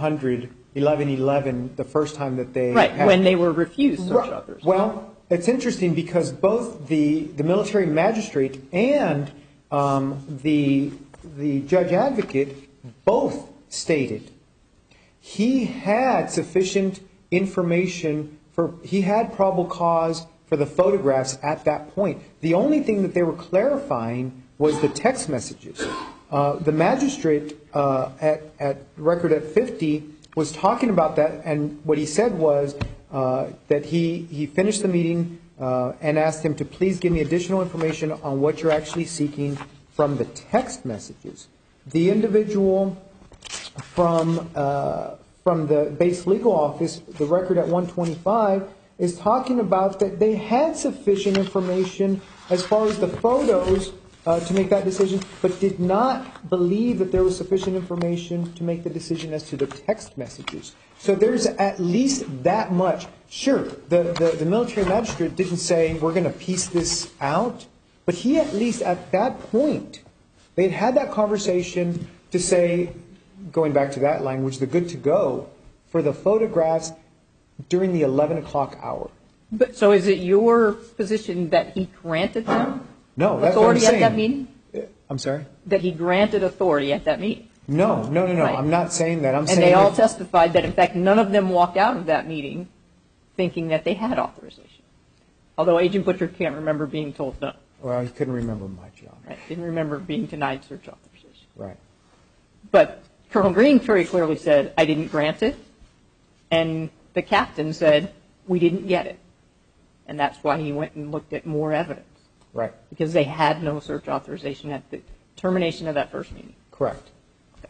1111, the first time that they Right, had, when they were refused search authorization. Well, it's interesting because both the military magistrate and the judge advocate both stated he had sufficient information he had probable cause for the photographs at that point. The only thing that they were clarifying was the text messages. The magistrate at record at 50 was talking about that, and what he said was that he finished the meeting and asked him to please give me additional information on what you're actually seeking from the text messages. The individual from the base legal office, the record at 125, is talking about that they had sufficient information as far as the photos to make that decision, but did not believe that there was sufficient information to make the decision as to the text messages. So there's at least that much. Sure, the military magistrate didn't say we're going to piece this out, but he at least at that point, they'd had that conversation to say, going back to that language, the good to go for the photographs during the 11 o'clock hour. But so is it your position that he granted them No, that's what I'm authority saying. at that meeting? I'm sorry? That he granted authority at that meeting? No. Right. I'm not saying that. I'm saying And they all that- testified that, in fact, none of them walked out of that meeting thinking that they had authorization. Although Agent Butcher can't remember being told no. Well, he couldn't remember much, John. Right? Didn't remember being denied search authorization. Right. But Colonel Green very clearly said, I didn't grant it. And the captain said, we didn't get it. And that's why he went and looked at more evidence. Right. Because they had no search authorization at the termination of that first meeting. Correct. Okay.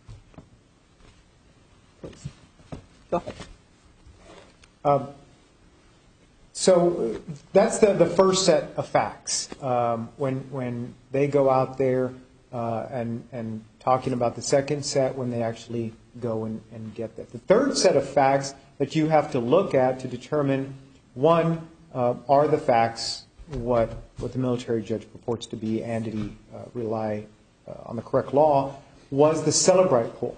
Please. Go ahead. So that's the first set of facts. When they go out there and talking about the second set, when they actually go and get that. The third set of facts that you have to look at to determine, one, are the facts what the military judge purports to be, and did he rely on the correct law, was the Cellebrite pool.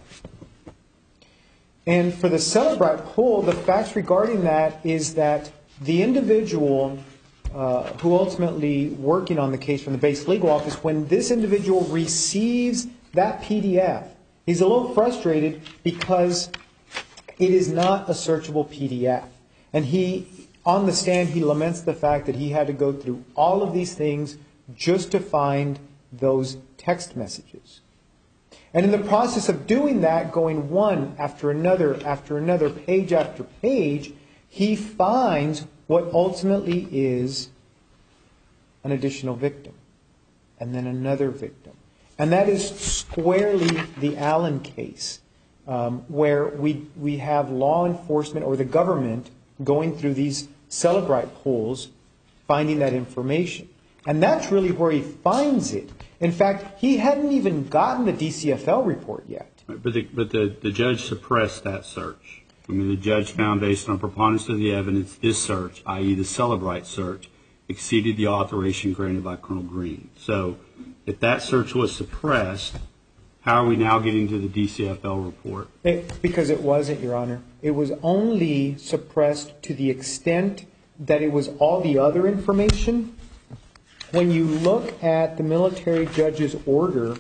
And for the Cellebrite pool, the facts regarding that is that the individual who ultimately working on the case from the base legal office, when this individual receives that PDF, he's a little frustrated because it is not a searchable PDF. And on the stand, he laments the fact that he had to go through all of these things just to find those text messages. And in the process of doing that, going one after another, page after page, he finds what ultimately is an additional victim, and then another victim. And that is squarely the Allen case, where we have law enforcement or the government going through these Cellebrite pools, finding that information. And that's really where he finds it. In fact, he hadn't even gotten the DCFL report yet. But the judge suppressed that search. I mean, the judge found, based on preponderance of the evidence, this search, i.e. the Cellebrite search, exceeded the authorization granted by Colonel Green. So if that search was suppressed, how are we now getting to the DCFL report? Because it wasn't, Your Honor. It was only suppressed to the extent that it was all the other information. When you look at the military judge's order,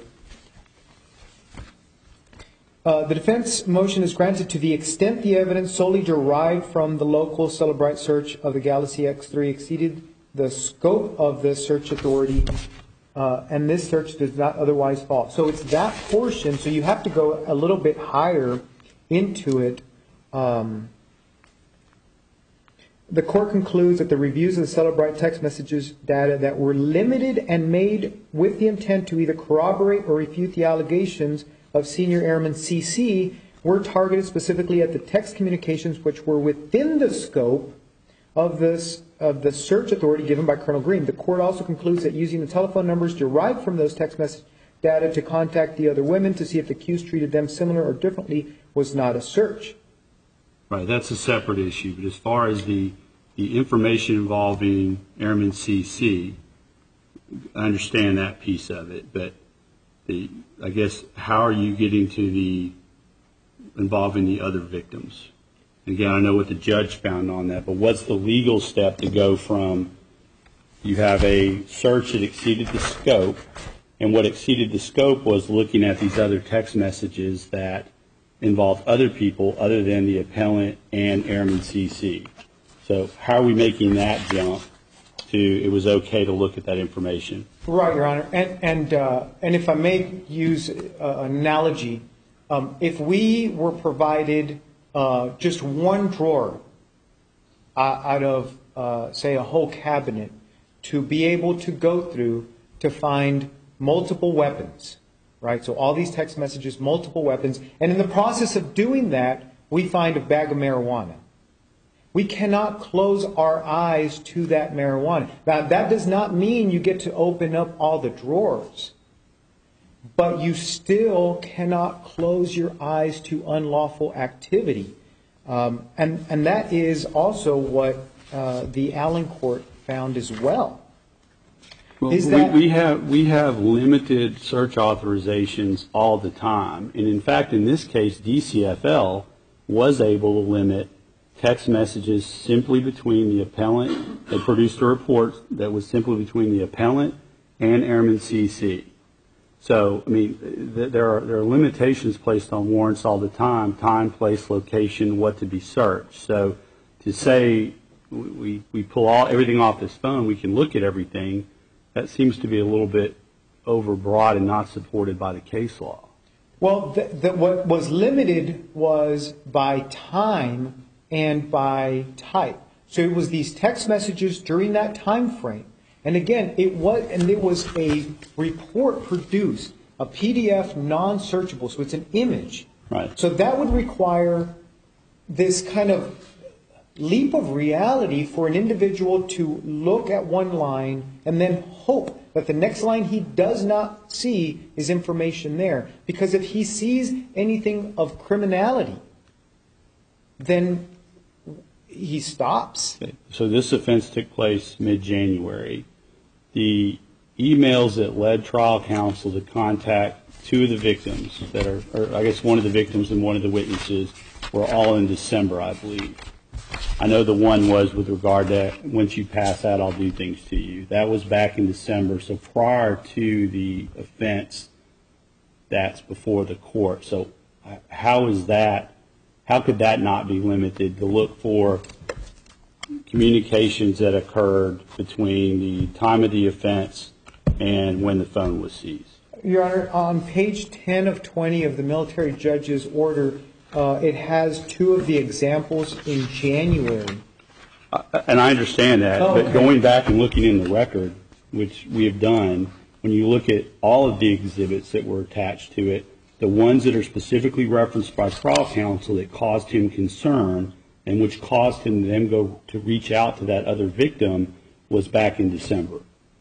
the defense motion is granted to the extent the evidence solely derived from the local Cellebrite search of the Galaxy X3 exceeded the scope of the search authority, and this search does not otherwise fall. So it's that portion, so you have to go a little bit higher into it. The court concludes that the reviews of the Cellebrite text messages data that were limited and made with the intent to either corroborate or refute the allegations of Senior Airman CC were targeted specifically at the text communications which were within the scope of the search authority given by Colonel Green. The court also concludes that using the telephone numbers derived from those text data to contact the other women to see if the accused treated them similar or differently was not a search. Right, that's a separate issue. But as far as the information involving Airman CC, I understand that piece of it. But I guess, how are you getting to involving the other victims? Again, I know what the judge found on that, but what's the legal step to go from you have a search that exceeded the scope, and what exceeded the scope was looking at these other text messages that involved other people other than the appellant and Airman CC. So how are we making that jump to it was okay to look at that information? Right, Your Honor. And if I may use an analogy, if we were provided just one drawer out of, say, a whole cabinet to be able to go through to find multiple weapons, right? So all these text messages, multiple weapons. And in the process of doing that, we find a bag of marijuana. We cannot close our eyes to that marijuana. Now, that does not mean you get to open up all the drawers. But you still cannot close your eyes to unlawful activity. And that is also what the Allen Court found as well. Well, we have limited search authorizations all the time. And in fact, in this case, DCFL was able to limit text messages simply between the appellant. They produced a report that was simply between the appellant and Airman CC. So, I mean, there are limitations placed on warrants all the time: time, place, location, what to be searched. So, to say we pull everything off this phone, we can look at everything, that seems to be a little bit overbroad and not supported by the case law. Well, what was limited was by time and by type. So it was these text messages during that time frame. And again, it was a report produced, a PDF non-searchable, so it's an image. Right. So that would require this kind of leap of reality for an individual to look at one line and then hope that the next line he does not see is information there. Because if he sees anything of criminality, then he stops. Okay. So this offense took place mid-January. The emails that led trial counsel to contact two of the victims that are, or I guess one of the victims and one of the witnesses, were all in December, I believe. I know the one was with regard to, once you pass that, I'll do things to you. That was back in December. So prior to the offense, that's before the court. So how could that not be limited to look for communications that occurred between the time of the offense and when the phone was seized? Your Honor, on page 10 of 20 of the military judge's order, it has two of the examples in January. And I understand that, but going back and looking in the record, which we have done, when you look at all of the exhibits that were attached to it, the ones that are specifically referenced by trial counsel that caused him concern and which caused him to then go to reach out to that other victim was back in December.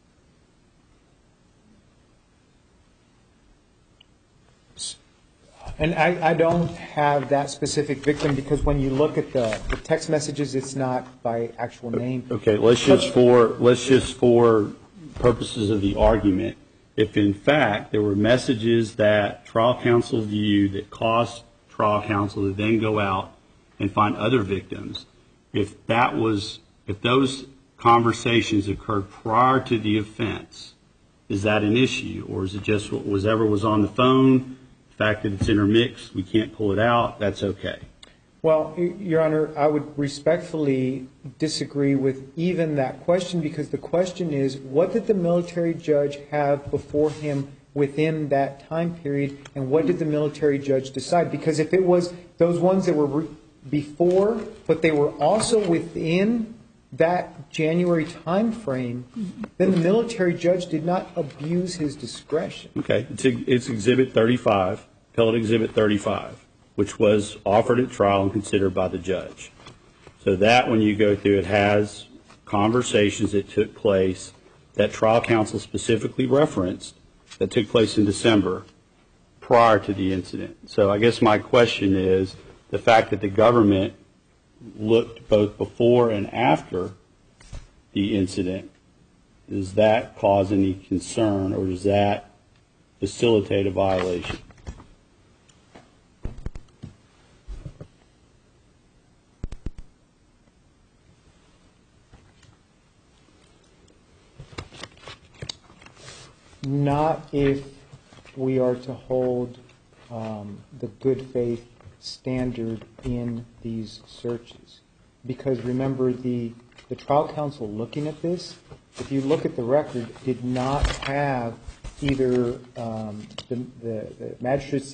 And I don't have that specific victim because when you look at the text messages, it's not by actual name. Okay, let's just for purposes of the argument, if in fact there were messages that trial counsel viewed that caused trial counsel to then go out and find other victims, if those conversations occurred prior to the offense, is that an issue, or is it just whatever was on the phone? The fact that it's intermixed, we can't pull it out, that's okay. Well, Your Honor, I would respectfully disagree with even that question because the question is, what did the military judge have before him within that time period, and what did the military judge decide? Because if it was those ones that were before, but they were also within that January time frame, then the military judge did not abuse his discretion. Okay, it's Exhibit 35, Appellate Exhibit 35, which was offered at trial and considered by the judge. So that, when you go through, it has conversations that took place that trial counsel specifically referenced that took place in December prior to the incident. So I guess my question is the fact that the government looked both before and after the incident, does that cause any concern or does that facilitate a violation? Not if we are to hold the good faith standard in these searches. Because remember, the trial counsel looking at this, if you look at the record, did not have either the magistrate's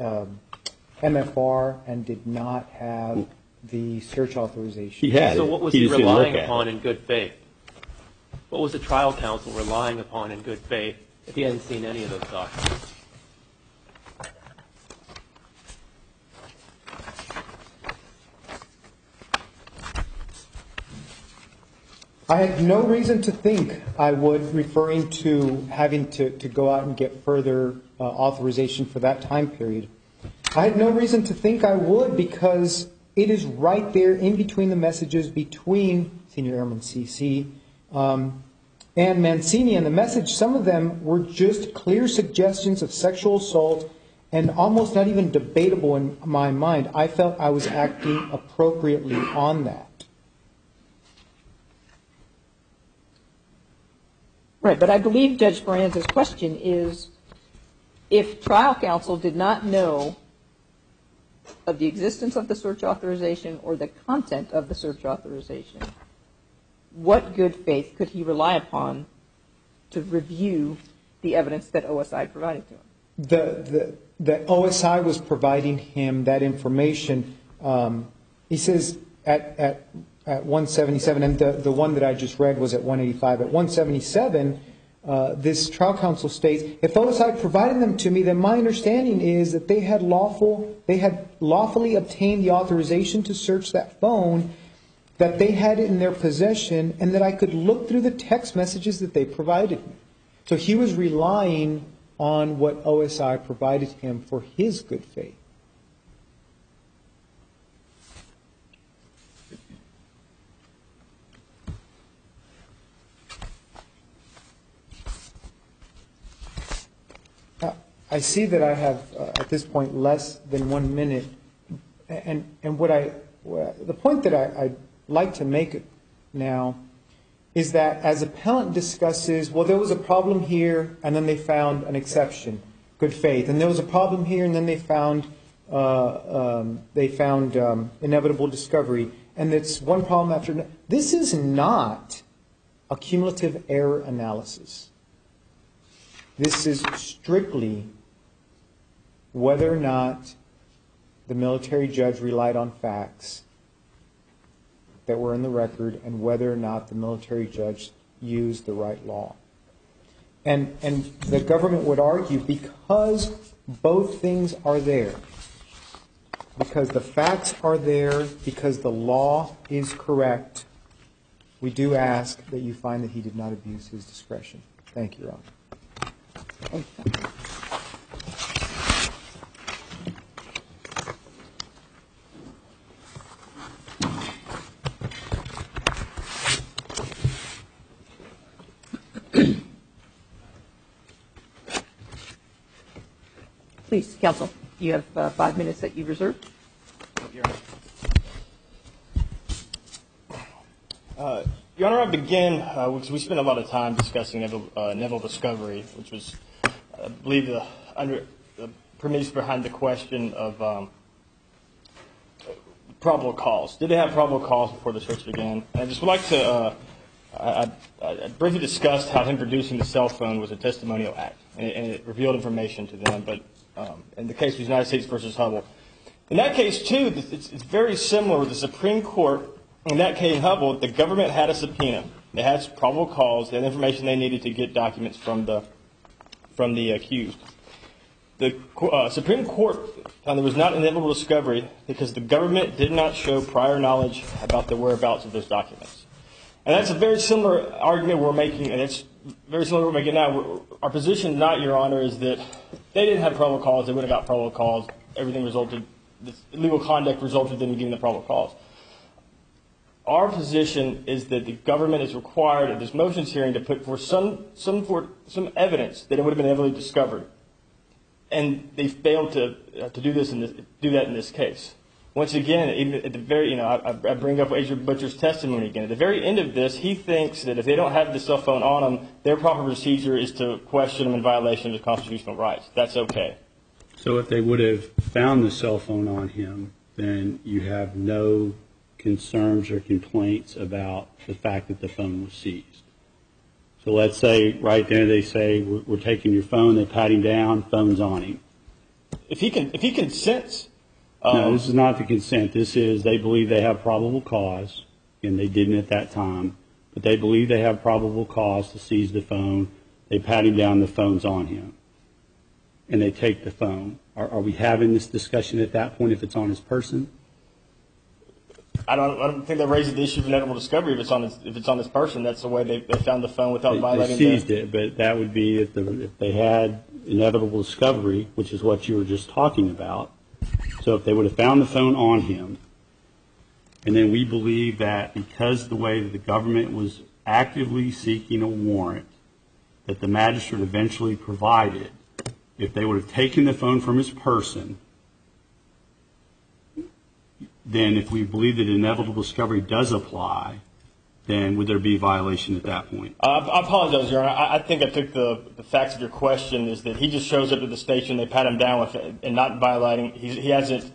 MFR and did not have the search authorization. He had it. So what was he relying upon in good faith? What was the trial counsel relying upon in good faith if he hadn't seen any of those documents? I had no reason to think I would, referring to having to go out and get further authorization for that time period. I had no reason to think I would because it is right there in between the messages between Senior Airman CC and Mancini. And the message, some of them were just clear suggestions of sexual assault and almost not even debatable in my mind. I felt I was acting appropriately on that. Right, but I believe Judge Moran's question is, if trial counsel did not know of the existence of the search authorization or the content of the search authorization, what good faith could he rely upon to review the evidence that OSI provided to him? The OSI was providing him that information. He says at 177, and the one that I just read was at 185. At 177, this trial counsel states, if OSI provided them to me, then my understanding is that they had lawfully obtained the authorization to search that phone, that they had it in their possession, and that I could look through the text messages that they provided me. So he was relying on what OSI provided him for his good faith. I see that I have, at this point, less than 1 minute. And the point that I'd like to make now is that as appellant discusses, well, there was a problem here, and then they found an exception, good faith. And there was a problem here, and then they found inevitable discovery. And it's one problem after another. This is not a cumulative error analysis. This is strictly whether or not the military judge relied on facts that were in the record and whether or not the military judge used the right law. And the government would argue because both things are there, because the facts are there, because the law is correct, we do ask that you find that he did not abuse his discretion. Thank you, Your Honor. Thank you. Please, counsel, you have 5 minutes that you reserved. Your Honor, I begin, because we spent a lot of time discussing Neville discovery, which was, I believe, the premise behind the question of probable cause. Did they have probable cause before the search began? And I just would like to, I briefly discussed how him producing the cell phone was a testimonial act, and it revealed information to them, but in the case of United States versus Hubble. In that case, too, it's very similar with the Supreme Court. In that case, Hubble, the government had a subpoena. They had probable cause. They had information they needed to get documents from the accused. The Supreme Court found there was not inevitable discovery because the government did not show prior knowledge about the whereabouts of those documents. And that's a very similar argument we're making, and it's very similar to what we're making now. Our position, not, Your Honor, is that they didn't have probable cause. They would have got probable cause. Everything resulted, this illegal conduct resulted in getting the probable cause. Our position is that the government is required at this motions hearing to put forth some evidence that it would have been evidently discovered, and they failed to do that in this case. Once again, even at the very, I bring up Agent Butcher's testimony again. At the very end of this, he thinks that if they don't have the cell phone on them, their proper procedure is to question them in violation of the constitutional rights. That's okay. So if they would have found the cell phone on him, then you have no concerns or complaints about the fact that the phone was seized. So let's say right there they say, we're taking your phone, they pat him down, phone's on him. If he consents. No, this is not the consent. This is they believe they have probable cause, and they didn't at that time, but they believe they have probable cause to seize the phone. They pat him down, the phone's on him, and they take the phone. Are we having this discussion at that point if it's on his person? I don't think that raises the issue of inevitable discovery if it's on his person. That's the way they found the phone without violating. They seized it, but that would be if they had inevitable discovery, which is what you were just talking about. So if they would have found the phone on him, and then we believe that because of the way that the government was actively seeking a warrant that the magistrate eventually provided, if they would have taken the phone from his person, then if we believe that inevitable discovery does apply, then would there be a violation at that point? I apologize, Your Honor. I think I took the facts of your question is that he just shows up at the station, they pat him down with it, and not violating. He hasn't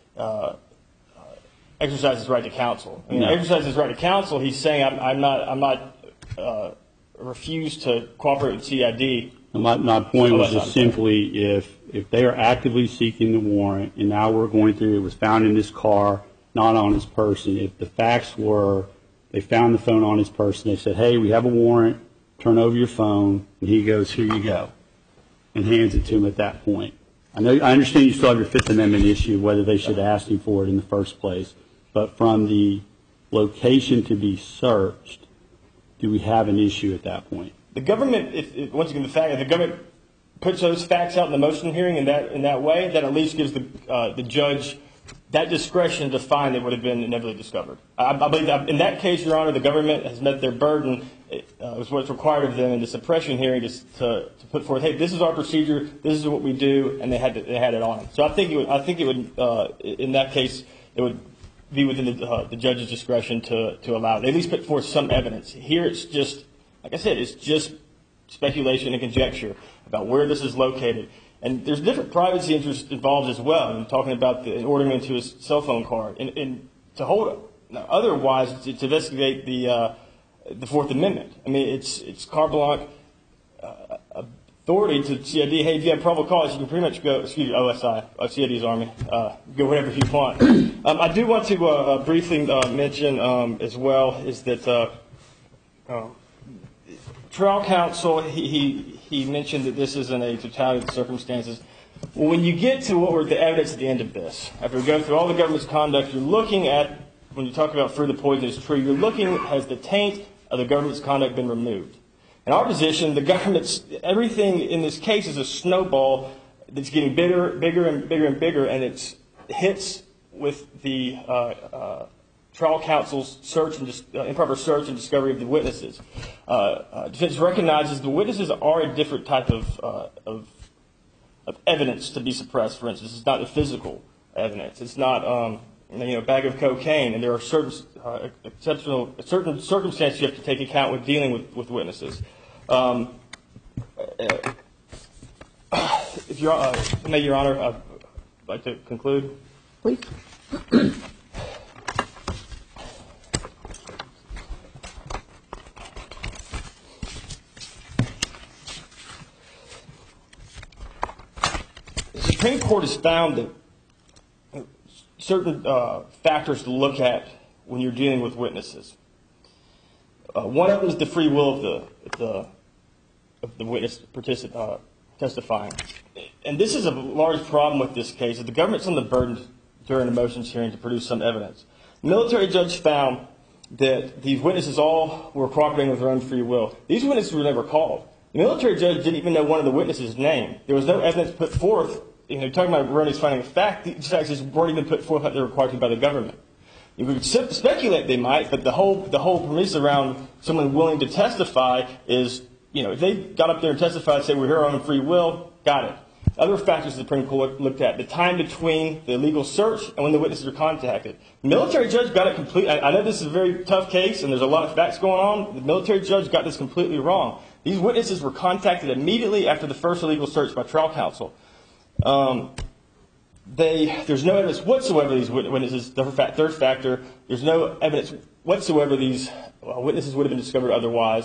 exercised his right to counsel. I mean, exercise his right to counsel. He's saying I'm not refused to cooperate with CID. My point was just simply if they are actively seeking the warrant, and now we're going through, it was found in his car, not on his person. If the facts were they found the phone on his person, they said, hey, we have a warrant, turn over your phone, and he goes, here you go, and hands it to him at that point. I understand you still have your Fifth Amendment issue, whether they should have asked him for it in the first place, but from the location to be searched, do we have an issue at that point? The government, once again, the fact that the government puts those facts out in the motion hearing in that way, that at least gives the judge that discretion to find it would have been inevitably discovered. I believe that in that case, Your Honor, the government has met their burden. It was what's required of them in the suppression hearing to put forth, hey, this is our procedure, this is what we do, and they had it on them. So I think it would in that case it would be within the judge's discretion to allow it. They at least put forth some evidence. Here it's just, like I said, it's just speculation and conjecture about where this is located. And there's different privacy interests involved as well. I'm talking about ordering into his cell phone card and to hold it. Now, otherwise, to investigate the Fourth Amendment. I mean, it's carte blanche authority to CID. Hey, if you have probable cause, you can pretty much go. Excuse me, OSI, CID's Army. Go whatever you want. I do want to briefly mention as well is that trial counsel he mentioned that this isn't a totality of the circumstances. Well, when you get to what were the evidence at the end of this, after we go through all the government's conduct, you're looking at, when you talk about fruit of the poisonous tree, you're looking, has the taint of the government's conduct been removed? In our position, the government's, everything in this case is a snowball that's getting bigger and bigger, and it hits with the trial counsel's improper search and discovery of the witnesses. Defense recognizes the witnesses are a different type of evidence to be suppressed. For instance, it's not the physical evidence. It's not a bag of cocaine, and there are certain circumstances you have to take account with dealing with witnesses. If Your Honor, I'd like to conclude. Please. The Supreme Court has found that certain factors to look at when you're dealing with witnesses. One of them is the free will of the witness testifying. And this is a large problem with this case. The government's on the burden during the motions hearing to produce some evidence. The military judge found that these witnesses all were cooperating with their own free will. These witnesses were never called. The military judge didn't even know one of the witnesses' name. There was no evidence put forth. Talking about erroneous finding of fact, these facts weren't even put forth like they were required to by the government. You could speculate they might, but the whole premise around someone willing to testify is, if they got up there and testified and said we're here on free will, got it. Other factors the Supreme Court looked at, the time between the illegal search and when the witnesses were contacted. The military judge got it completely. I know this is a very tough case and there's a lot of facts going on. The military judge got this completely wrong. These witnesses were contacted immediately after the first illegal search by trial counsel. There's no evidence whatsoever these witnesses, the third factor, there's no evidence whatsoever these witnesses would have been discovered otherwise.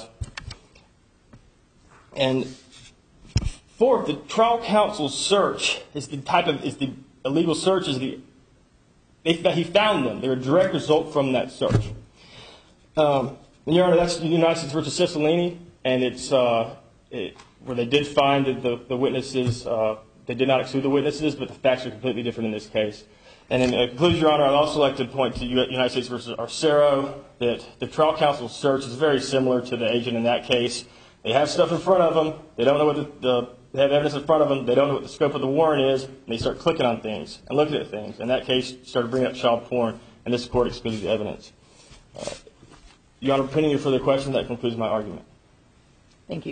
And fourth, the trial counsel's search is the illegal search he found them. They're a direct result from that search. And Your Honor, that's the United States versus Cicilline, and it's where they did find that the witnesses, they did not exclude the witnesses, but the facts are completely different in this case. And in conclusion, Your Honor, I'd also like to point to United States versus Arcero, that the trial counsel's search is very similar to the agent in that case. They have stuff in front of them. They don't know what they have evidence in front of them. They don't know what the scope of the warrant is, and they start clicking on things and looking at things. In that case, started bringing up child porn, and this court excluded the evidence. Your Honor, pending your further questions, that concludes my argument. Thank you.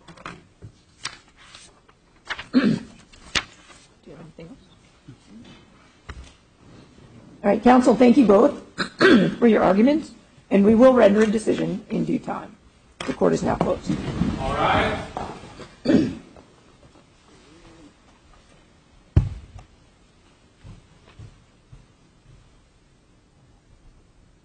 Do you have anything else? All right, counsel, thank you both for your arguments, and we will render a decision in due time. The court is now closed. All right.